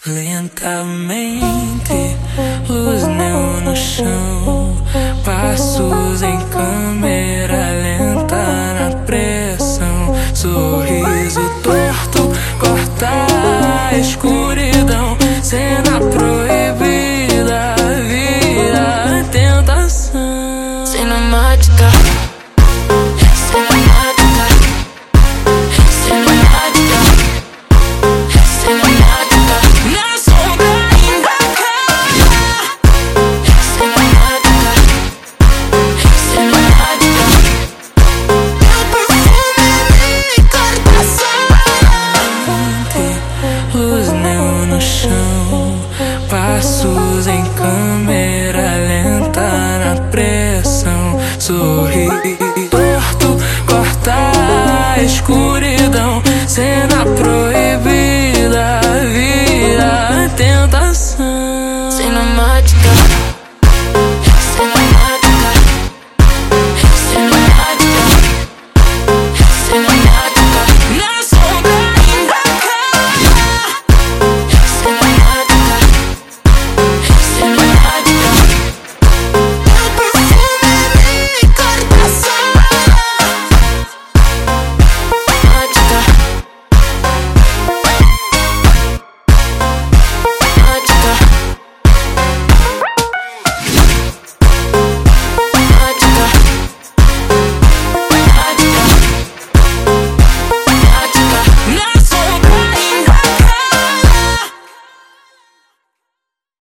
Lentamente, luz neon no chão, passos em câmera lenta na pressão, sorriso torto, corta a escuridão, cena proibida, vira tentação. Cinemática. Luz neon no chão, passo